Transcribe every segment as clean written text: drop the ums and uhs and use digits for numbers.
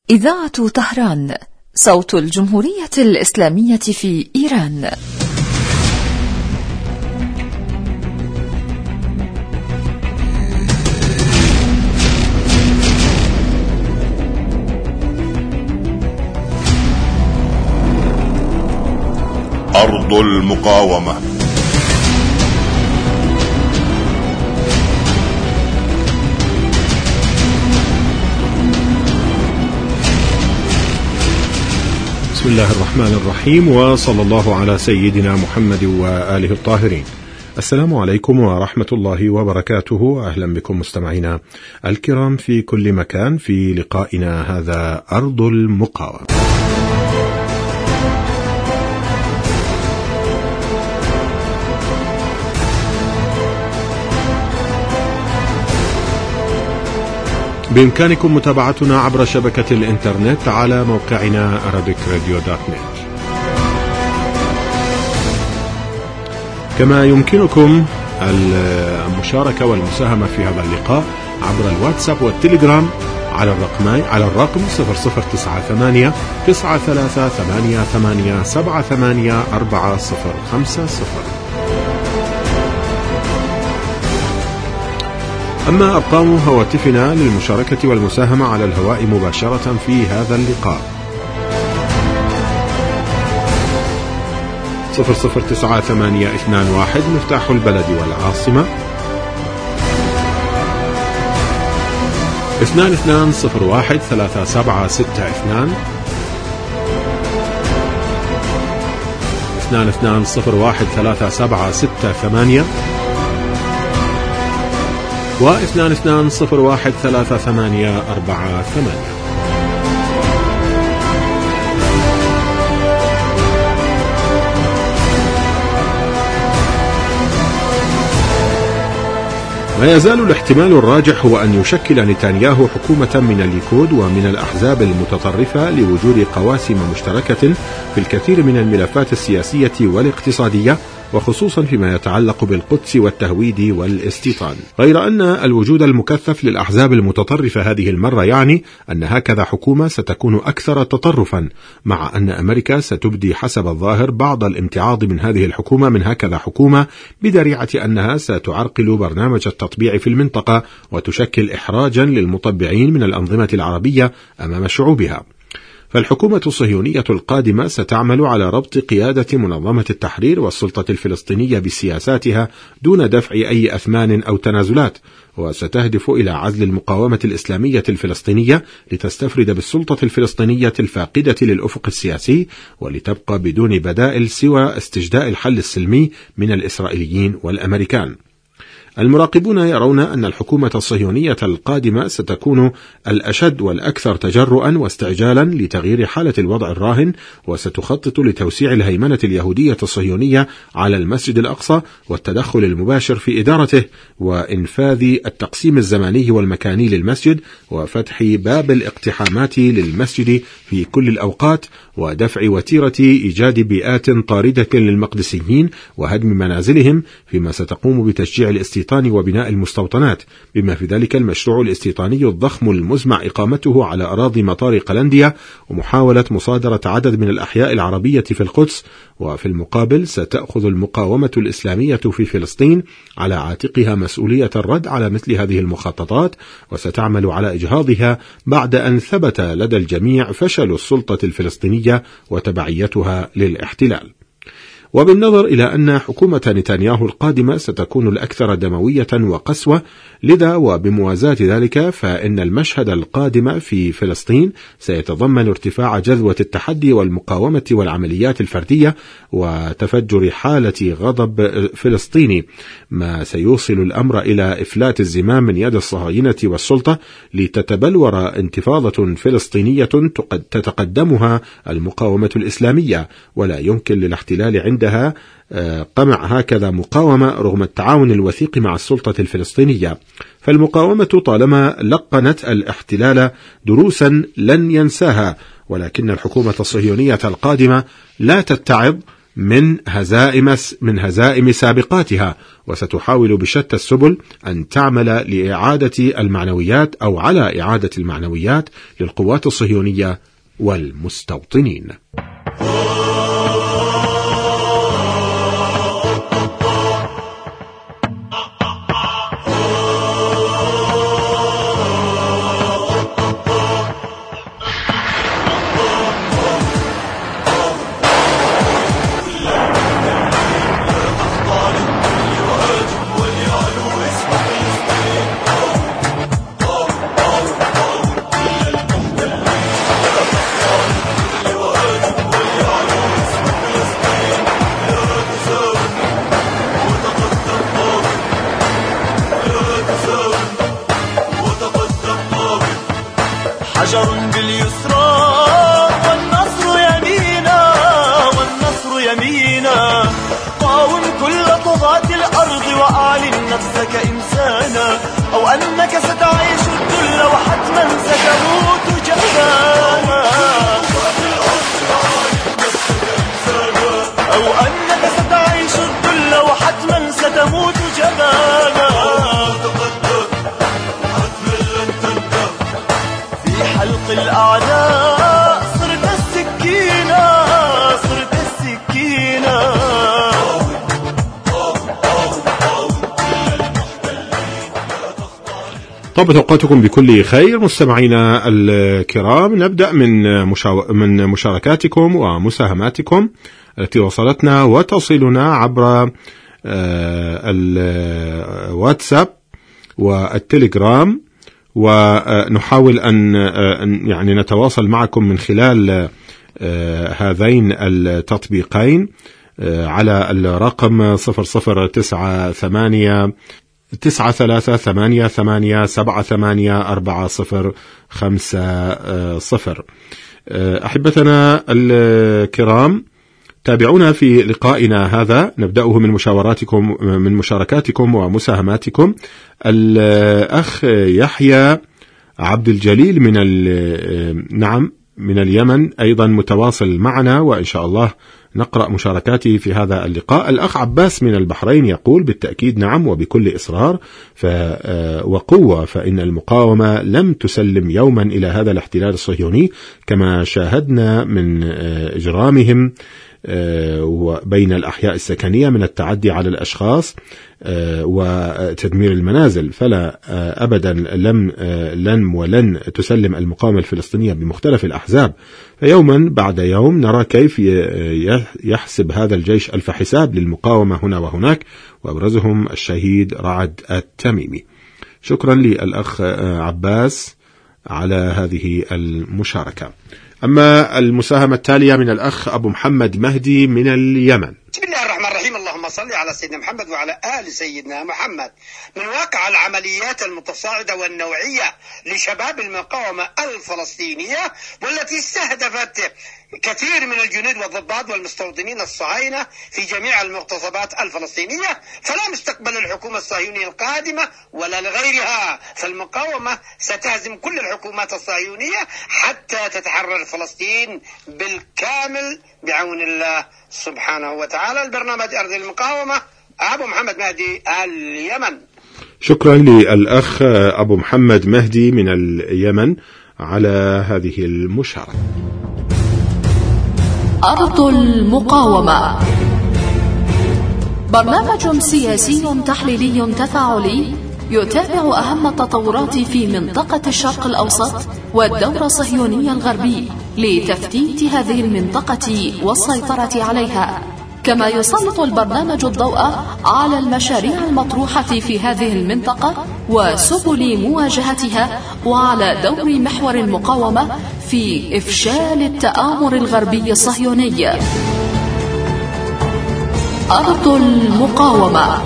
إذاعة طهران، صوت الجمهورية الإسلامية في إيران. أرض المقاومة. بسم الله الرحمن الرحيم، وصلى الله على سيدنا محمد وآله الطاهرين. السلام عليكم ورحمة الله وبركاته. أهلا بكم مستمعينا الكرام في كل مكان في لقائنا هذا أرض المقاومة. بإمكانكم متابعتنا عبر شبكة الإنترنت على موقعنا arabicradio.net، كما يمكنكم المشاركة والمساهمة في هذا اللقاء عبر الواتساب والتليجرام على الرقم 0098 9388 78450. أما أرقام هواتفنا للمشاركة والمساهمة على الهواء مباشرة في هذا اللقاء 009821 مفتاح البلد والعاصمة، 2201 3762 2201 3768 و2201 3848. ما يزال الاحتمال الراجح هو أن يشكل نتنياهو حكومة من الليكود ومن الأحزاب المتطرفة لوجود قواسم مشتركة في الكثير من الملفات السياسية والاقتصادية، وخصوصا فيما يتعلق بالقدس والتهويد والاستيطان. غير أن الوجود المكثف للأحزاب المتطرفة هذه المرة يعني أن هكذا حكومة ستكون أكثر تطرفا، مع أن أمريكا ستبدي حسب الظاهر بعض الامتعاض من هذه الحكومة من هكذا حكومة بذريعة أنها ستعرقل برنامج التطبيع في المنطقة وتشكل إحراجا للمطبعين من الأنظمة العربية أمام شعوبها. فالحكومة الصهيونية القادمة ستعمل على ربط قيادة منظمة التحرير والسلطة الفلسطينية بسياساتها دون دفع أي أثمان أو تنازلات، وستهدف إلى عزل المقاومة الإسلامية الفلسطينية لتستفرد بالسلطة الفلسطينية الفاقدة للأفق السياسي، ولتبقى بدون بدائل سوى استجداء الحل السلمي من الإسرائيليين والأمريكان. المراقبون يرون أن الحكومة الصهيونية القادمة ستكون الأشد والأكثر تجرؤا واستعجالا لتغيير حالة الوضع الراهن، وستخطط لتوسيع الهيمنة اليهودية الصهيونية على المسجد الأقصى والتدخل المباشر في إدارته، وإنفاذ التقسيم الزماني والمكاني للمسجد، وفتح باب الاقتحامات للمسجد في كل الأوقات، ودفع وتيرة إيجاد بيئات طاردة للمقدسيين وهدم منازلهم، فيما ستقوم بتشجيع الاستيطان وبناء المستوطنات، بما في ذلك المشروع الاستيطاني الضخم المزمع إقامته على أراضي مطار قلنديا، ومحاولة مصادرة عدد من الأحياء العربية في القدس. وفي المقابل ستأخذ المقاومة الإسلامية في فلسطين على عاتقها مسؤولية الرد على مثل هذه المخططات، وستعمل على إجهاضها بعد أن ثبت لدى الجميع فشل السلطة الفلسطينية وتبعيتها للاحتلال. وبالنظر إلى أن حكومة نتنياهو القادمة ستكون الأكثر دموية وقسوة، لذا وبموازاة ذلك فإن المشهد القادم في فلسطين سيتضمن ارتفاع جذوة التحدي والمقاومة والعمليات الفردية وتفجر حالة غضب فلسطيني، ما سيوصل الأمر إلى إفلات الزمام من يد الصهاينة والسلطة لتتبلور انتفاضة فلسطينية تتقدمها المقاومة الإسلامية، ولا يمكن للاحتلال عندها قمع هكذا مقاومة رغم التعاون الوثيق مع السلطة الفلسطينية. فالمقاومة طالما لقنت الاحتلال دروسا لن ينساها، ولكن الحكومة الصهيونية القادمة لا تتعظ من هزائم سابقاتها، وستحاول بشتى السبل أن تعمل لإعادة المعنويات أو على إعادة المعنويات للقوات الصهيونية والمستوطنين. حجر باليسرى والنصر يمينا والنصر يمينا، قاوم كل طغاة الأرض وأعلن نفسك إنسانا، أو أنك ستعيش الذل وحتما ستموت جبانا، أو أنك ستعيش الذل وحتما ستموت جبانا. حلق الأعداء صرت السكينة صرت السكينة. طابت أوقاتكم بكل خير مستمعينا الكرام. نبدأ من مشاركاتكم ومساهماتكم التي وصلتنا وتصلنا عبر الواتساب والتليجرام، ونحاول أن يعني نتواصل معكم من خلال هذين التطبيقين على الرقم 009388784050. أحبتنا الكرام، تابعونا في لقائنا هذا، نبدأه من مشاركاتكم ومساهماتكم. الأخ يحيى عبد الجليل من اليمن أيضا متواصل معنا، وإن شاء الله نقرأ مشاركاته في هذا اللقاء. الأخ عباس من البحرين يقول: بالتأكيد نعم وبكل إصرار وقوة، فإن المقاومة لم تسلم يوما إلى هذا الاحتلال الصهيوني، كما شاهدنا من إجرامهم وبين الأحياء السكنية من التعدي على الأشخاص وتدمير المنازل. فلا أبدا ولن تسلم المقاومة الفلسطينية بمختلف الأحزاب، فيوما بعد يوم نرى كيف يحسب هذا الجيش ألف حساب للمقاومة هنا وهناك، وأبرزهم الشهيد رعد التميمي. شكرا للأخ عباس على هذه المشاركة. أما المساهمة التالية من الأخ أبو محمد مهدي من اليمن. بسم الله الرحمن الرحيم، اللهم صل على سيدنا محمد وعلى آل سيدنا محمد. من واقع العمليات المتصاعدة والنوعية لشباب المقاومة الفلسطينية، والتي استهدفت كثير من الجنود والضباط والمستوطنين الصهاينة في جميع المغتصبات الفلسطينية، فلا مستقبل الحكومة الصهيونية القادمة ولا لغيرها، فالمقاومة ستهزم كل الحكومات الصهيونية حتى تتحرر فلسطين بالكامل بعون الله سبحانه وتعالى. البرنامج أرض المقاومة، أبو محمد مهدي اليمن. شكرا للأخ أبو محمد مهدي من اليمن على هذه المشاركة. أرض المقاومة، برنامج سياسي تحليلي تفاعلي يتابع أهم التطورات في منطقة الشرق الأوسط والدور الصهيوني الغربي لتفتيت هذه المنطقة والسيطرة عليها، كما يسلط البرنامج الضوء على المشاريع المطروحة في هذه المنطقة وسبل مواجهتها، وعلى دور محور المقاومة في إفشال التآمر الغربي الصهيوني. أرض المقاومة.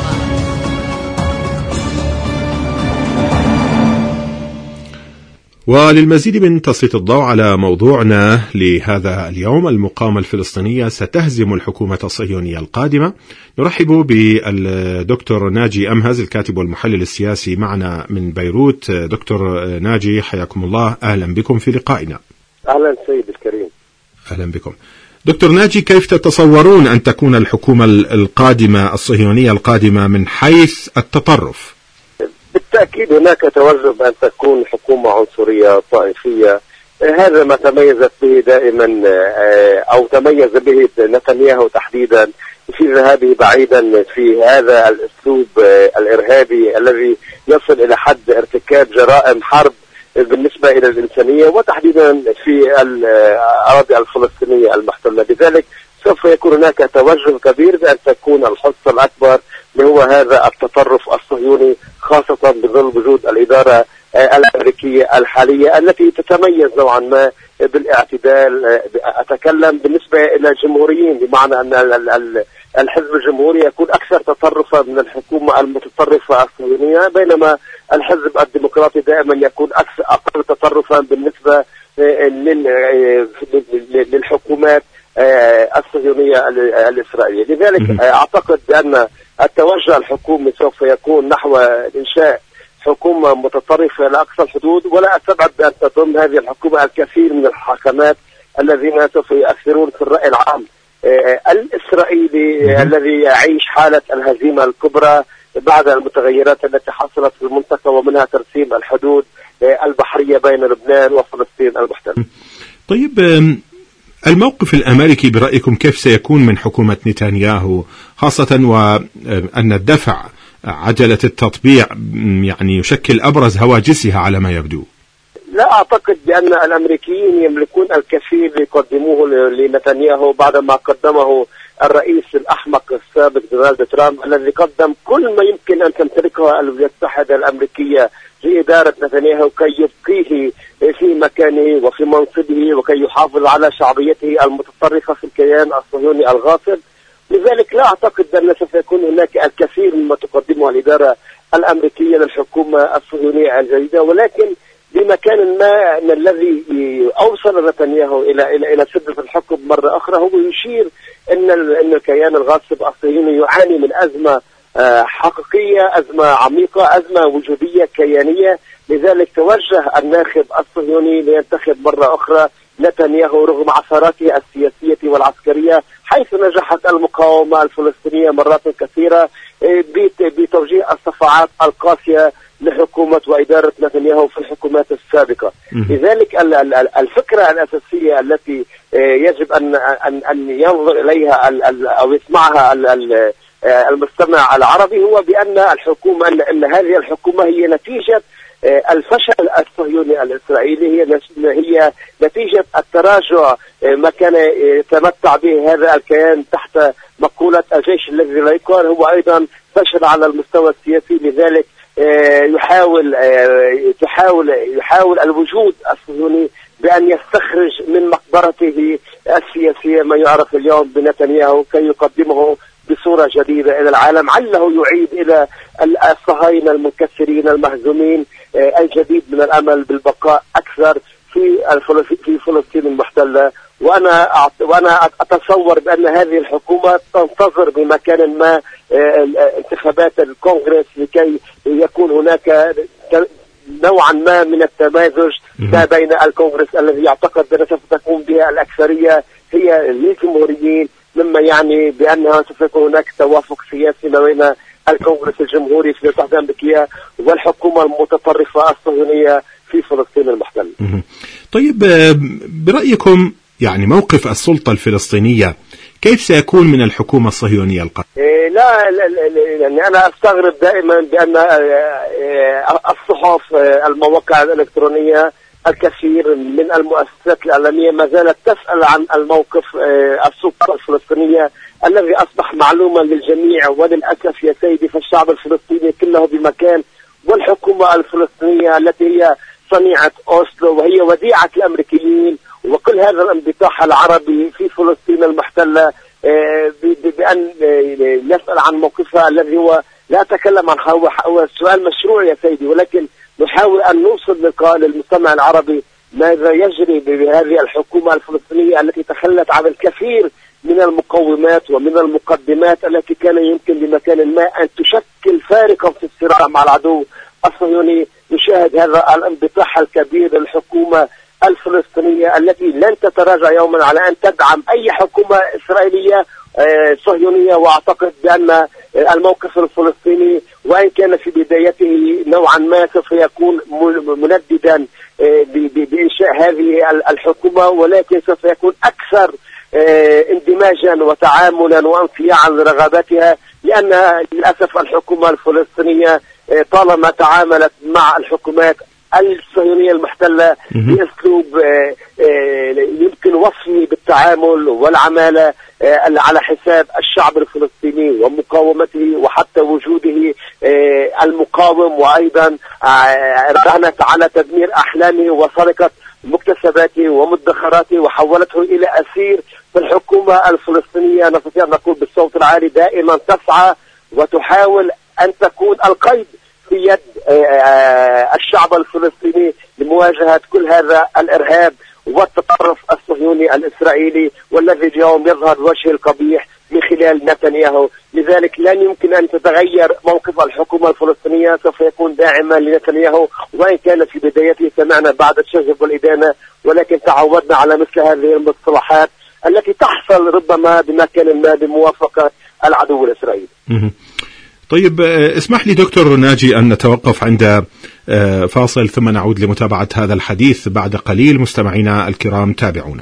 وللمزيد من تسليط الضوء على موضوعنا لهذا اليوم، المقاومة الفلسطينية ستهزم الحكومة الصهيونية القادمة، نرحب بالدكتور ناجي أمهز الكاتب والمحلل السياسي معنا من بيروت. دكتور ناجي، حياكم الله، أهلا بكم في لقائنا. أهلا سيد الكريم. أهلا بكم دكتور ناجي، كيف تتصورون أن تكون الحكومة القادمة الصهيونية القادمة من حيث التطرف؟ بالتأكيد هناك توجه بأن تكون حكومة عنصرية طائفية. هذا ما تميزت به دائما أو تميز به نتنياهو تحديدا في ذهابه بعيدا في هذا الأسلوب الإرهابي الذي يصل إلى حد ارتكاب جرائم حرب بالنسبة إلى الإنسانية، وتحديدا في الأراضي الفلسطينية المحتلة. لذلك سوف يكون هناك توجه كبير بأن تكون الحصة الأكبر هو هذا التطرف الصهيوني، خاصة بظل وجود الإدارة الأمريكية الحالية التي تتميز نوعا ما بالاعتدال. أتكلم بالنسبة إلى الجمهوريين، بمعنى أن الحزب الجمهوري يكون أكثر تطرفا من الحكومة المتطرفة الصهيونية، بينما الحزب الديمقراطي دائما يكون أقل تطرفا بالنسبة للحكومات الصهيونية الإسرائيلية. لذلك أعتقد بأن التوجه الحكومي سوف يكون نحو إنشاء حكومة متطرفة لأقصى الحدود، ولا أستبعد بأن تضم هذه الحكومة الكثير من الحاكمات الذين سوف يؤثرون في الرأي العام الإسرائيلي الذي يعيش حالة الهزيمة الكبرى بعد المتغيرات التي حصلت في المنطقة، ومنها ترسيم الحدود البحرية بين لبنان وفلسطين المحتلة. طيب، الموقف الأمريكي برأيكم كيف سيكون من حكومة نتنياهو، خاصة وأن الدفع عجلة التطبيع يعني يشكل أبرز هواجسها على ما يبدو؟ لا أعتقد بأن الأمريكيين يملكون الكثير ليقدموه لنتنياهو بعدما قدمه الرئيس الأحمق السابق دونالد ترامب، الذي قدم كل ما يمكن أن تمتلكه الولايات المتحدة الأمريكية لإدارة نتنياهو كي يبقيه في مكانه وفي منصبه وكي يحافظ على شعبيته المتطرفة في الكيان الصهيوني الغاصب. لذلك لا أعتقد أن سوف يكون هناك الكثير مما تقدمه الإدارة الأمريكية للحكومة الصهيونية الجديدة، ولكن بمكان ما أن الذي أوصل نتنياهو إلى سدة الحكم مرة أخرى هو يشير أن الكيان الغاصب الصهيوني يعاني من أزمة حقيقية، أزمة عميقة، أزمة وجودية كيانية. لذلك توجه الناخب الصهيوني لينتخب مرة أخرى نتنياهو رغم عثراته السياسية والعسكرية، حيث نجحت المقاومة الفلسطينية مرات كثيرة بتوجيه الصفعات القاسية لحكومة وإدارة نتنياهو في الحكومات السابقة. لذلك الفكرة الأساسية التي يجب أن ينظر إليها أو يسمعها المستمع العربي هو بأن الحكومة أن هذه الحكومة هي نتيجة الفشل الصهيوني الإسرائيلي، هي نتيجة التراجع ما كان يتمتع به هذا الكيان تحت مقولة الجيش الذي لا يقهر، هو أيضا فشل على المستوى السياسي. لذلك يحاول الوجود الصهيوني بأن يستخرج من مقبرته السياسية ما يعرف اليوم بنتنياهو كي يقدمه بصورة جديدة إلى العالم، عله يعيد إلى الصهاينة المنكسرين المهزومين الجديد من الأمل بالبقاء أكثر في فلسطين المحتلة. وأنا أتصور بأن هذه الحكومة تنتظر بمكان ما انتخابات الكونغرس لكي يكون هناك نوعا ما من التمازج ما بين الكونغرس الذي يعتقد بأن سوف تكون بها الأكثرية هي للجمهوريين، مما يعني بأنها سوف يكون هناك توافق سياسي ما بين الكونغرس الجمهوري في الولايات الأمريكية والحكومة المتطرفة الصهيونية في فلسطين المحتلة. طيب، برأيكم يعني موقف السلطة الفلسطينية كيف سيكون من الحكومة الصهيونية القادمة؟ لا يعني أنا أستغرب دائما بأن الصحف المواقع الإلكترونية الكثير من المؤسسات الإعلامية ما زالت تسأل عن الموقف السلطة الفلسطينية الذي أصبح معلوما للجميع، وللأسف يا سيدي فالشعب الفلسطيني كله بمكان، والحكومة الفلسطينية التي هي صنيعة أوسلو وهي وديعة الأمريكيين وكل هذا الانبطاح العربي في فلسطين المحتلة بأن يسأل عن موقفها الذي هو لا أتكلم عن هو سؤال مشروع يا سيدي، ولكن نحاول أن نوصل للمجتمع العربي ماذا يجري بهذه الحكومة الفلسطينية التي تخلت عن الكثير من المقومات ومن المقدمات التي كان يمكن بمكان ما أن تشكل فارقا في الصراع مع العدو الصهيوني. نشاهد هذا الانبطاح الكبير للحكومة الفلسطينية التي لن تتراجع يوما على أن تدعم أي حكومة إسرائيلية صهيونية. وأعتقد بأن الموقف الفلسطيني وإن كان في بدايته نوعا ما سوف يكون منددا بإنشاء هذه الحكومة، ولكن سوف يكون أكثر اندماجا وتعاملا وانصياعا لرغباتها، لأن للأسف الحكومة الفلسطينية طالما تعاملت مع الحكومات الصهيونية المحتلة بأسلوب يمكن وصفه بالتعامل والعمالة على حساب الشعب الفلسطيني ومقاومته وحتى وجوده المقاوم، وأيضا رهنت على تدمير أحلامه وسرقة مكتسباته ومدخراته وحولته إلى أسير. فالحكومة الفلسطينية نستطيع أن نقول بالصوت العالي دائما تسعى وتحاول أن تكون القيد في يد الشعب الفلسطيني لمواجهة كل هذا الإرهاب والتطرف الصهيوني الإسرائيلي، والذي اليوم يظهر بوجهه القبيح من خلال نتنياهو. لذلك لن يمكن أن تتغير موقف الحكومة الفلسطينية، سوف يكون داعما لنتنياهو، وإن كان في بدايته سمعنا بعض الشغب والإدانة، ولكن تعودنا على مثل هذه المصطلحات التي تحصل ربما بمكان ما بموافقة العدو الإسرائيلي. طيب، اسمح لي دكتور ناجي أن نتوقف عند فاصل ثم نعود لمتابعة هذا الحديث بعد قليل. مستمعينا الكرام تابعونا.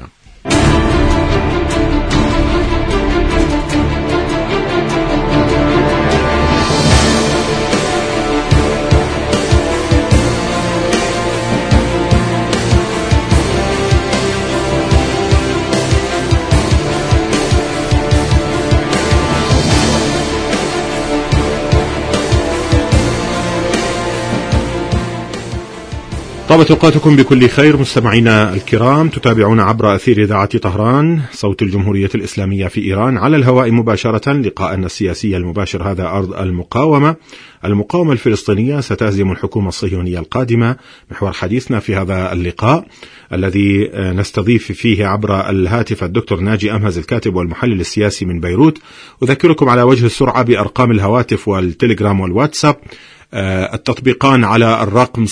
طابت أوقاتكم بكل خير مستمعينا الكرام، تتابعون عبر أثير إذاعة طهران صوت الجمهورية الإسلامية في إيران على الهواء مباشرة. لقاءنا السياسي المباشر هذا أرض المقاومة الفلسطينية ستهزم الحكومة الصهيونية القادمة. محور حديثنا في هذا اللقاء الذي نستضيف فيه عبر الهاتف الدكتور ناجي أمهز الكاتب والمحلل السياسي من بيروت. أذكركم على وجه السرعة بأرقام الهواتف والتليجرام والواتساب، التطبيقان على الرقم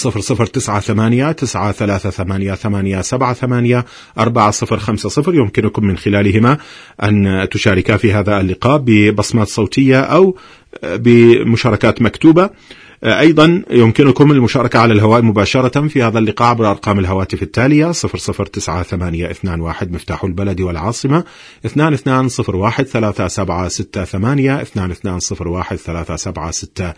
00988388784050. يمكنكم من خلالهما أن تشاركا في هذا اللقاء ببصمات صوتية أو بمشاركات مكتوبة. أيضا يمكنكم المشاركة على الهواء مباشرة في هذا اللقاء عبر أرقام الهواتف التالية: 009821 مفتاح البلد والعاصمة، 22013768 22013768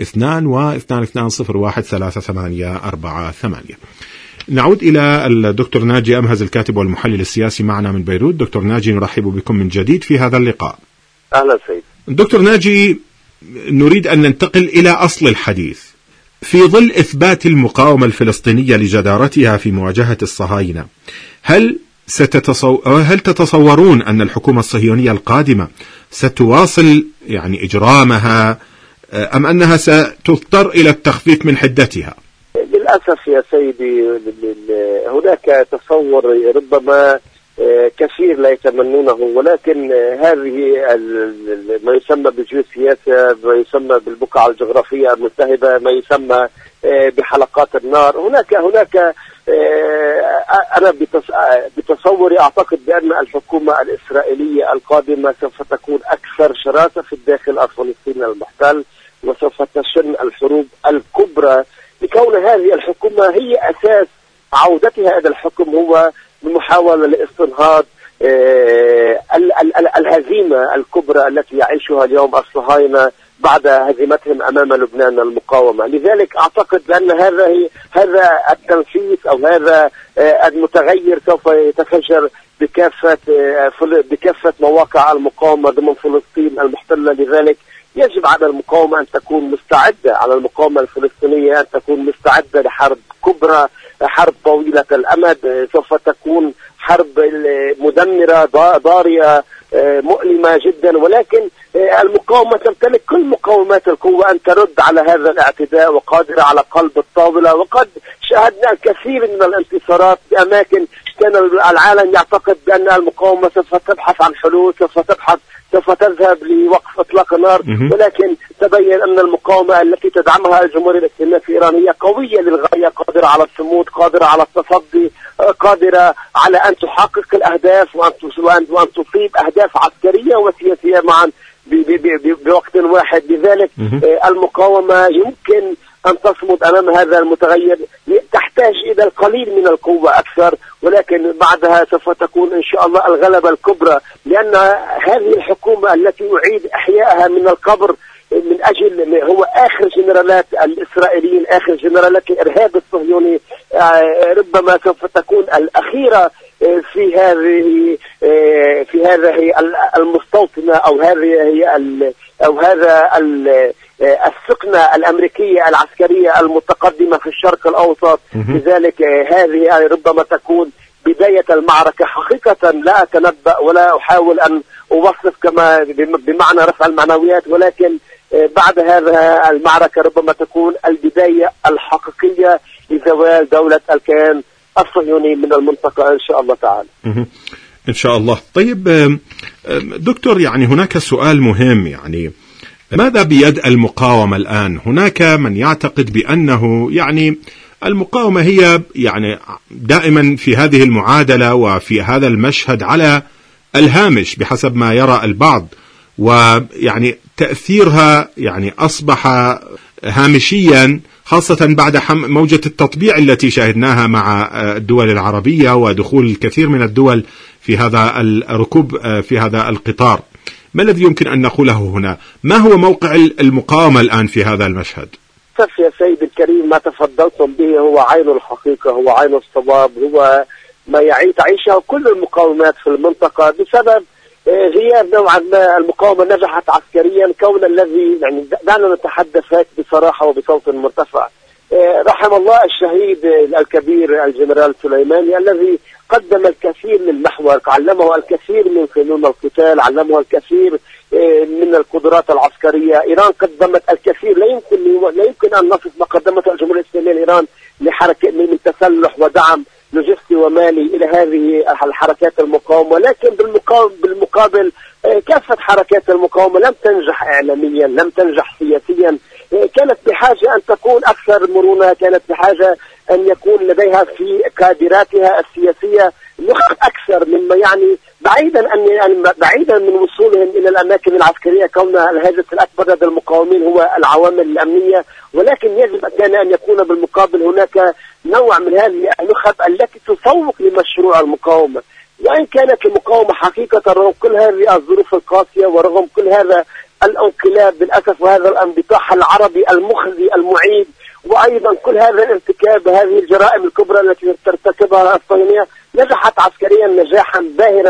و22013848. نعود إلى الدكتور ناجي أمهز الكاتب والمحلل السياسي معنا من بيروت. دكتور ناجي، نرحب بكم من جديد في هذا اللقاء. أهلا سيد. دكتور ناجي، نريد أن ننتقل إلى أصل الحديث. في ظل إثبات المقاومة الفلسطينية لجدارتها في مواجهة الصهاينة، هل تتصورون أن الحكومة الصهيونية القادمة ستواصل إجرامها أم أنها ستضطر إلى التخفيف من حدتها؟ للأسف يا سيدي هناك تصور ربما كثير لا يتمنونه، ولكن هذه ما يسمى بالجيوسياسة، ما يسمى بالبقعة الجغرافية الملتهبة، ما يسمى بحلقات النار. هناك أنا بتصوري أعتقد بأن الحكومة الإسرائيلية القادمة سوف تكون أكثر شراسة في الداخل الفلسطيني المحتل، وسوف تشن الحروب الكبرى، لكون هذه الحكومة هي أساس عودتها إلى الحكم هو بمحاولة لاستنهاض الهزيمة الكبرى التي يعيشها اليوم الصهاينة بعد هزيمتهم أمام لبنان المقاومة. لذلك أعتقد بأن هذا التنفيذ أو هذا المتغير سوف يتفجر بكافة مواقع المقاومة ضمن فلسطين المحتلة. لذلك يجب على المقاومة أن تكون مستعدة، على المقاومة الفلسطينية أن تكون مستعدة لحرب كبرى، حرب طويلة الأمد، سوف تكون حرب مدمرة ضارية مؤلمة جدا، ولكن المقاومة تمتلك كل مقومات القوة أن ترد على هذا الاعتداء، وقادرة على قلب الطاولة. وقد شاهدنا الكثير من الانتصارات بأماكن كان العالم يعتقد بأن المقاومة سوف تبحث عن حلول، سوف تذهب لوقف إطلاق النار، ولكن تبين أن المقاومة التي تدعمها الجمهورية الإسلامية في إيران هي قوية للغاية، قادرة على الصمود، قادرة على التصدي، قادرة على أن تحقق الأهداف وأن تصيب أهداف عسكرية وسياسية معا بوقت واحد. لذلك المقاومة يمكن أن تصمد أمام هذا المتغير، تحتاج إلى القليل من القوة أكثر، ولكن بعدها سوف تكون إن شاء الله الغلبة الكبرى، لأن هذه الحكومة التي أعيد إحيائها من القبر من أجل هو آخر جنرالات الإسرائيليين، آخر جنرالات الإرهاب الصهيوني، ربما سوف تكون الأخيرة في هذه المستوطنة أو هذا السقنة الأمريكية العسكرية المتقدمة في الشرق الأوسط. لذلك هذه ربما تكون بداية المعركة. حقيقة لا أتنبأ ولا أحاول أن أوصف كما بمعنى رفع المعنويات، ولكن بعد هذا المعركة ربما تكون البداية الحقيقية لزوال دولة الكيان الصهيوني من المنطقة إن شاء الله تعالى. إن شاء الله. طيب دكتور، يعني هناك سؤال مهم، يعني ماذا بيد المقاومة الآن؟ هناك من يعتقد بأنه يعني المقاومة هي يعني دائما في هذه المعادلة وفي هذا المشهد على الهامش بحسب ما يرى البعض، ويعني تأثيرها يعني أصبح هامشيا، خاصة بعد موجة التطبيع التي شاهدناها مع الدول العربية ودخول الكثير من الدول في هذا الركوب في هذا القطار. ما الذي يمكن أن نقوله هنا؟ ما هو موقع المقاومة الآن في هذا المشهد؟ يا سيد الكريم، ما تفضلتم به هو عين الحقيقة، هو عين الصواب، هو ما تعيشه كل المقاومات في المنطقة بسبب غياب نوعا ما المقاومة نجحت عسكريا. كون الذي يعني دعنا نتحدث هيك بصراحة وبصوت مرتفع، رحم الله الشهيد الكبير الجنرال سليماني الذي قدم الكثير للمحور، علمه الكثير من فنون القتال، علمه الكثير من القدرات العسكرية. إيران قدمت الكثير، لا يمكن أن نصف ما قدمته الجمهورية الإسلامية لإيران لحركة من تسلح ودعم لوجستي ومالي إلى هذه الحركات المقاومة. لكن بالمقابل كافة حركات المقاومة لم تنجح إعلاميا، لم تنجح سياسيا، كانت بحاجة أن تكون أكثر مرونة، كانت بحاجة أن يكون لديها في كادراتها السياسية نخب أكثر مما يعني بعيدا من وصولهم إلى الأماكن العسكرية. كون الهاجس الأكبر لدى المقاومين هو العوامل الأمنية، ولكن يجب أن يكون بالمقابل هناك نوع من هذه النخب التي تسوق لمشروع المقاومة. وإن كانت المقاومة حقيقة رغم كل هذه الظروف القاسية ورغم كل هذا الانقلاب للأسف وهذا الانبطاح العربي المخزي المعيب، وأيضا كل هذا الارتكاب، هذه الجرائم الكبرى التي ترتكبها الصهيونية، نجحت عسكريا نجاحا باهرا،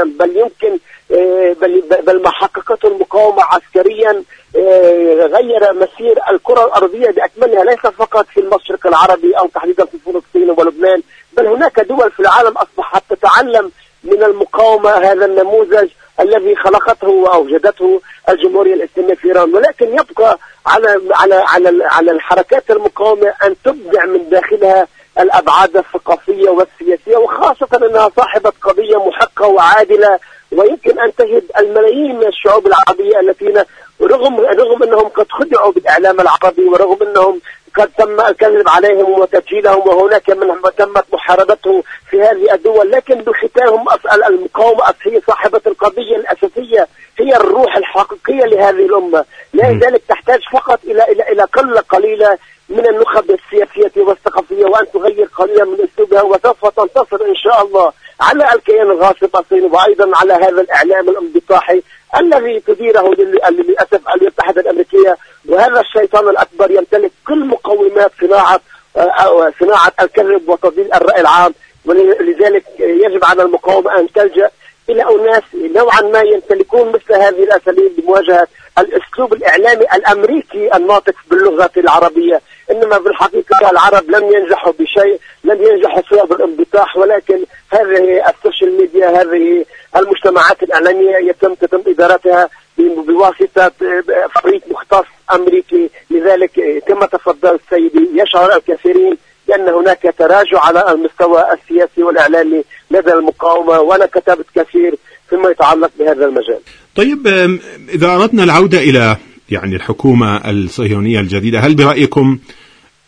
بل ما حققته المقاومة عسكريا غير مسير الكرة الأرضية بأكملها، ليس فقط في المشرق العربي أو تحديدا في فلسطين ولبنان، بل هناك دول في العالم أصبحت تتعلم من المقاومة هذا النموذج الذي خلقته وأوجدته الجمهورية الإسلامية في إيران. ولكن يبقى على الحركات المقاومة أن تبدع من داخلها الأبعاد الثقافية والسياسية، وخاصة أنها صاحبة قضية محقة وعادلة، ويمكن أن تجد الملايين من الشعوب العربية الذين رغم أنهم قد خدعوا بالإعلام العربي، ورغم أنهم قد تم الكذب عليهم وتجهيلهم، وهناك من تمت محاربته في هذه الدول، لكن بالختام المقاومة هي صاحبة القضية الأساسية، هي الروح الحقيقية لهذه الأمة. لذلك تحتاج فقط إلى قلة قليلة من النخب السياسية والثقافية، وأن تغير قليلا من أسلوبها، وسوف تنتصر إن شاء الله على الكيان الغاصب الصيني، وأيضا على هذا الإعلام الانبطاحي الذي تديره للأسف الولايات المتحدة الأمريكية. وهذا الشيطان الأكبر يمتلك كل مقومات صناعة الكذب وتضليل الرأي العام، ولذلك يجب على المقاومة أن تلجأ إلى أناس نوعا ما يمتلكون مثل هذه الأساليب لمواجهة الأسلوب الإعلامي الأمريكي الناطق باللغة العربية. إنما بالحقيقة العرب لم ينجحوا بشيء، لم ينجحوا سوى بالانبطاح، ولكن هذه السوشيال ميديا، هذه المجتمعات الإعلامية تتم إدارتها بواسطة فريق مختص أمريكي. لذلك كما تفضل سيدي يشعر الكثيرين بأن هناك تراجع على المستوى السياسي والإعلامي لدى المقاومة، وأنا كتبت كثير فيما يتعلق بهذا المجال. طيب إذا أردنا العودة إلى يعني الحكومة الصهيونية الجديدة، هل برأيكم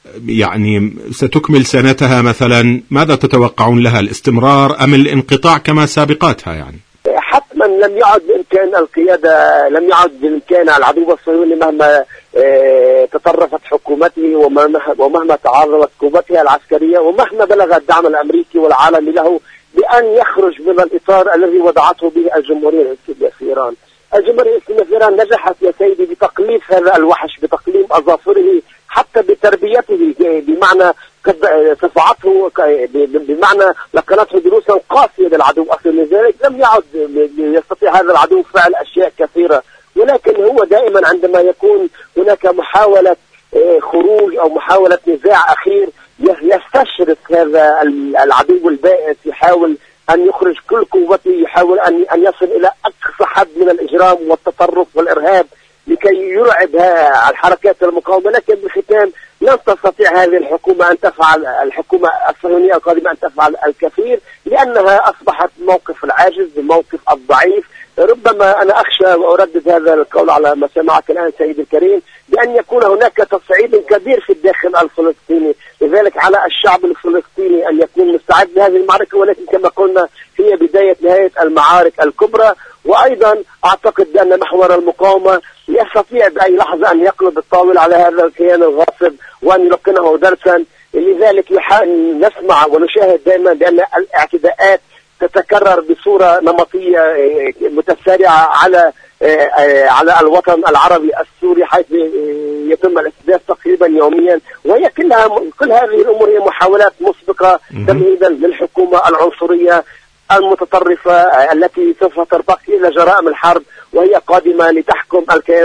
يعني ستكمل سنتها مثلا، ماذا تتوقعون لها؟ الاستمرار أم الانقطاع كما سابقاتها يعني؟ حتما لم يعد بإمكان القيادة، لم يعد بإمكان العدو الصهيوني مهما تطرفت حكومته ومهما تعرضت قوتها العسكرية ومهما بلغ الدعم الأمريكي والعالمي له بأن يخرج من الإطار الذي وضعته به الجمهورية الإسلامية في إيران. الجمهورية الإسلامية في إيران نجحت يا سيدي بتقليص هذا الوحش، بتقليم أظافره، حتى بتربيته، بمعنى قد صفعته، بمعنى لقنته دروسا قاسية للعدو أصلا. لذلك لم يعد يستطيع هذا العدو فعل أشياء كثيرة، ولكن هو دائما عندما يكون هناك محاولة خروج أو محاولة نزاع أخير يستشرف هذا العدو البائس، يحاول أن يخرج كل قوته، يحاول أن يصل إلى أقصى حد من الإجرام والتطرف والإرهاب لكي يرعب الحركات المقاومة. لكن بالختام لن تستطيع هذه الحكومة أن تفعل، الحكومة الصهيونية القادمة أن تفعل الكثير، لأنها أصبحت موقف العاجز، بموقف الضعيف. ربما أنا أخشى وأردد هذا القول على ما سمعك الآن سيدي الكريم بأن يكون هناك تصعيد كبير في الداخل الفلسطيني. لذلك على الشعب الفلسطيني أن يكون مستعد لهذه المعركة، ولكن كما قلنا هي بداية نهاية المعارك الكبرى. وأيضا أعتقد بأن محور المقاومة يستطيع بأي لحظة أن يقلب الطاولة على هذا الكيان الغاصب وأن يلقنه درسا. لذلك نسمع ونشاهد دائما بأن الاعتداءات تتكرر بصورة نمطية متسارعة على الوطن العربي السوري، حيث يتم الاستهداف تقريبا يوميا، وهي كل هذه الأمور هي محاولات مسبقة تمهيدا للحكومة العنصرية المتطرفة التي سوف ترتقي إلى جرائم الحرب، وهي قادمة لتحكم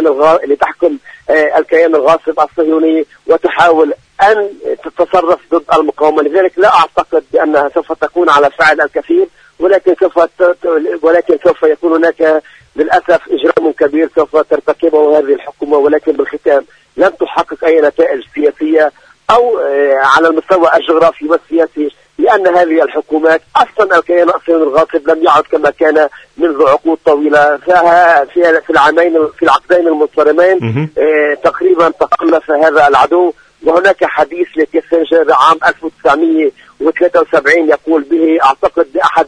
الكيان الغاصب الصهيوني وتحاول أن تتصرف ضد المقاومة. لذلك لا أعتقد بأنها سوف تكون على فعل الكثير، ولكن سوف يكون هناك للأسف إجرام كبير سوف ترتكبه هذه الحكومة، ولكن بالختام لن تحقق أي نتائج سياسية أو على المستوى الجغرافي والسياسي، لأن هذه الحكومات أصلا الكيان الصهيوني الغاصب لم يعد كما كان منذ عقود طويلة. في العقدين المنصرمين تقريبا تخلف هذا العدو، وهناك حديث لكيسنجر عام 1973 يقول به أعتقد بأحد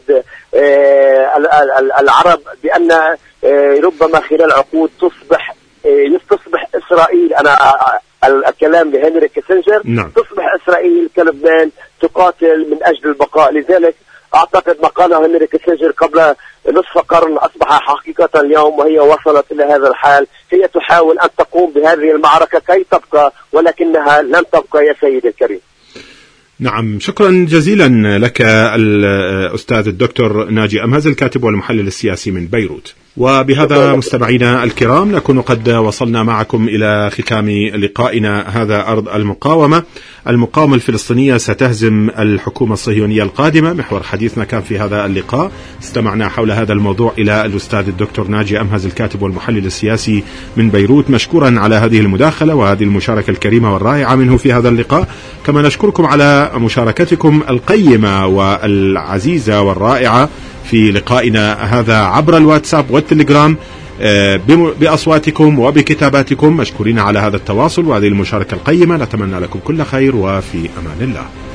العرب بأن ربما خلال عقود تصبح إسرائيل، أنا الكلام لهنري كيسنجر، تصبح إسرائيل كلبنان تقاتل من أجل البقاء. لذلك أعتقد ما قاله هنري كيسنجر قبل نصف قرن أصبح حقيقة اليوم، وهي وصلت إلى هذا الحال. هي تحاول أن تقوم بهذه المعركة كي تبقى، ولكنها لن تبقى يا سيدي الكريم. نعم، شكرا جزيلا لك الأستاذ الدكتور ناجي أمهز، الكاتب والمحلل السياسي من بيروت. وبهذا مستمعينا الكرام نكون قد وصلنا معكم إلى ختام لقائنا هذا أرض المقاومة. المقاومة الفلسطينية ستهزم الحكومة الصهيونية القادمة، محور حديثنا كان في هذا اللقاء. استمعنا حول هذا الموضوع إلى الأستاذ الدكتور ناجي أمهز، الكاتب والمحلل السياسي من بيروت. مشكورا على هذه المداخلة وهذه المشاركة الكريمة والرائعة منه في هذا اللقاء. كما نشكركم على مشاركتكم القيمة والعزيزة والرائعة في لقائنا هذا عبر الواتساب والتليجرام بأصواتكم وبكتاباتكم. مشكورين على هذا التواصل وهذه المشاركة القيمة. نتمنى لكم كل خير وفي أمان الله.